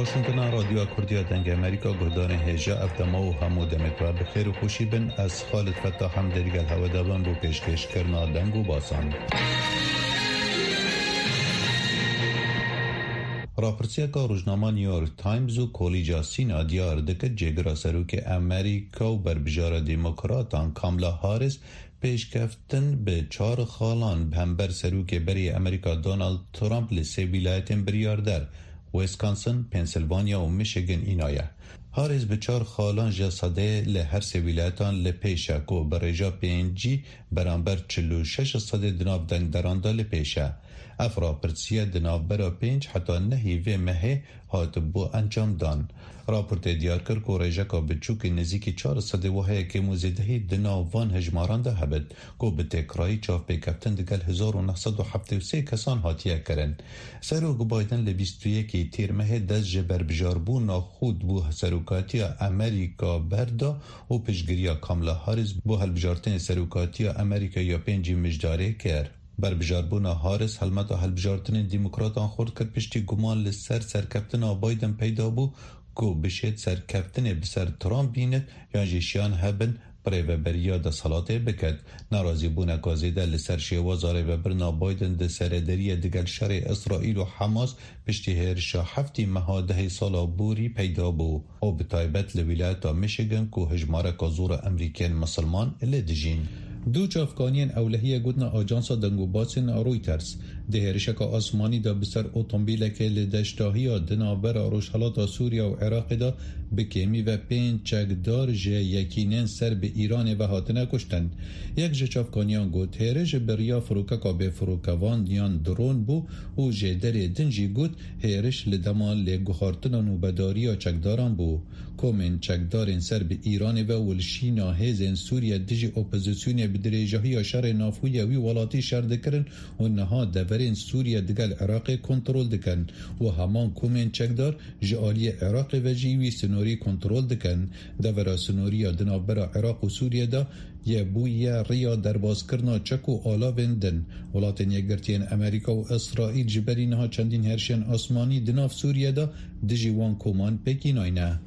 واشنگتن رادیو کردیا دنگ امریکا گردان هجا ابدما و همو دمتوار بخیر و خوشی بن از خالد فتح هم دریگل هوا دابن بو پیشکش کرنا دنگ و باسان. راپرسیا که روزنامه نیویورک تایمز و کلیجا سینا دیار دکت جگرا سروک امریکا و بربجار دموکراتان کاملا هاریس پیشکفتن به 4 خالان بهمبر سروک بری امریکا دونالد ترامپ لسه ولایتین بریاردر ویسکانسن، پنسیلوانیا و میشیگن اینایه. هاریس به 4 خالان جساده لهر سه ولایتان لپیشه که برجا پینجی برانبر 46 صده دناب دنگ درانده لپیشه. افرا پرسیه دناب برا 5 حتی نهی و مهه هات بو انجام دان. راپورت دیار کرد که رجاکا بچوک نزیکی 400 وحیه که موزیدهی دناوان هجماران ده هبد که به تکرایی چاف پیکفتن دگل 1973 کسان هاتیه کرن. سروک بایدن ل21 تیر مهه دست جبر بجاربو ناخود بو سروکاتی امریکا بردا و پشگیریا کاملا هاریس بو هلبجارتن سروکاتی امریکا یا 5 مجداره کرد. بربجاربونا هاریس هلمت و هلبجارتن دموکراتان خورد کرد پشتی گمان لسر سرکفتن بایدن پیدا بو که بشید سرکفتن بسر ترامپ بیند یا جیشیان هبن برای وبریا ده صلاته بکد. نارازی بونه کازیده لسر شیوازاره وبرنا بایدن ده سردری دگل شر اسرائیل و حماس پشتی هرشا 7 مهاده سالا بوری پیدا بو او بطایبت لولایت میشیگن که هجماره کازور امریکین مسلمان لدجین. دو افغانیان اولهیه گودنا آجانسا دنگو باسن رویترز ده هرشک آسمانی دا بسر اوتومبیل که لدشتاهی دنابر روشحالات سوریا و عراق دا بکیمی و 5 چکدار جه یکینن سر به ایران و هاتنه کشتن. یک جه افغانیان گود هرش بریا فروککا به فروکوان دیان درون بو و جه در دنجی گود هرش لدمان لگوخارتن و نوبداری چکداران بو. کومن چکدارن سر به ایران و ولشینا هزین سوریا دیجی اپوزیسیون بدریجاهی شر نافوی وی ولاتی شر دکرن و نها دورین سوریا دگل عراق کنترول دکن و همان کومن چکدار جالی عراق و جیوی سنوری کنترول دکن. دورا سنوری دنابرا عراق و سوریا دا یه بوی ریا درباز کرنا چک و آلا وندن. ولاتن یگرتین امریکا و اسرائیل جبری نها چندین هرشن آسمانی دناف سوریا دا دیجی وان کومان پکین آینه.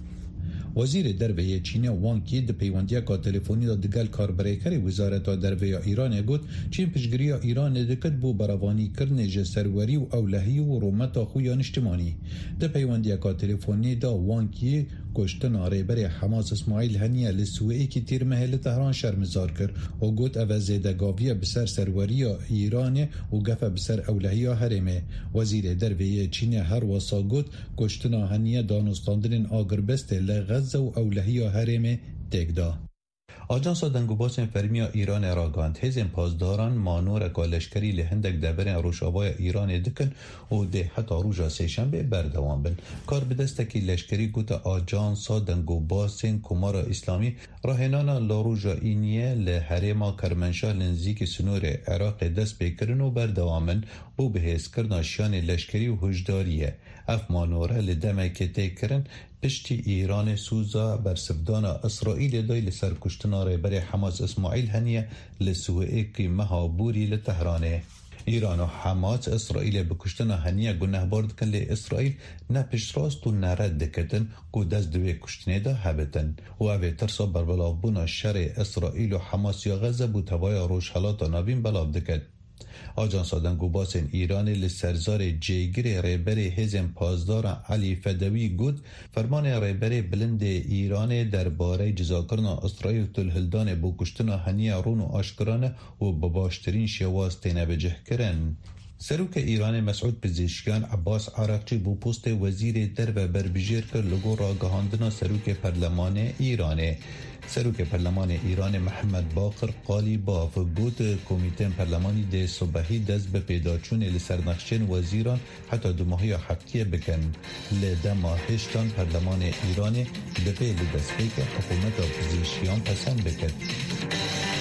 وزیر درویه چین وانگ یی د پیوندیا کا تلفنی د دگل کاربریکر وزارت درویه ایران گوت چین پشگیری ایران دکت بو براوانی کرن جسروری و اولهی و رومت خویان اجتماعی. د پیوندیا کا تلفنی دا وانگ یی کشتن رهبر حماس اسماعیل هنیه لسوئی کی تیر محل تهران شرمزار کرد و گوت اوزیده گاویه بسر سروری ایران و گفه بسر اولهی هرمه. وزیر درویه چین هر واسا گوت کشتن هنیه دانستاندن آگربست لغزه و اولهی هرمه تگدا. آجانس دنگوباس فرمیا ایران راگاند هزین پاسداران مانور کالشکری لهندک دبرین روشاوای ایران دکن و ده حتی روژا سیشنبه بردوان بن. کار بدستکی لشکری گوت آجانس دنگوباس کمار اسلامی راهنانا لاروژا اینیه لحرما کرمنشاه لنزیک سنور عراق دست بکرن و بردوان بن و به حس کرنا شان لشکری و هجداریه. اف مانوره لدمه تکرن پشتی ایران سوزا بر سفدان اسرائیل دای لسر کشتناره بر حماس اسماعیل هنیه لسوئه که مهابوری لتهرانه. ایران و حماس اسرائیل بکشتن هنیه گناه بارد کن لی اسرائیل نه پشت راست و نرد دکتن که دست دوی کشتنه ده هبتن و اوه ترسا بر بلابونا شر اسرائیل و حماس یا غزه بو توای روشحالات نوین بلاب دکت. آجانس دنگوباس ایران لسرزار جیگر ریبر هزم پازدار علی فدوی گود فرمان ریبر بلند ایران درباره جزاکرنا اسرائیل تلهلدان بو کشتنا هنیه رون و آشکرانه و بباشترین شواز تینه بجه کرن. سروک ایران مسعود پزشکیان عباس عراقچی بو پست وزیر در و بربجیر که لگو را گهاندنا سروک پرلمان ایرانه. سروک پرلمان ایران محمد باقر قالی باف بود کمیته پرلمانی ده صبحی دست به پیداچون لسرنخشن وزیران حتی 2 ماهی هفتیه بکن. لده ماهشتان پرلمان ایران ده به لدست که حکومت اپوزیسیون پسند بکن.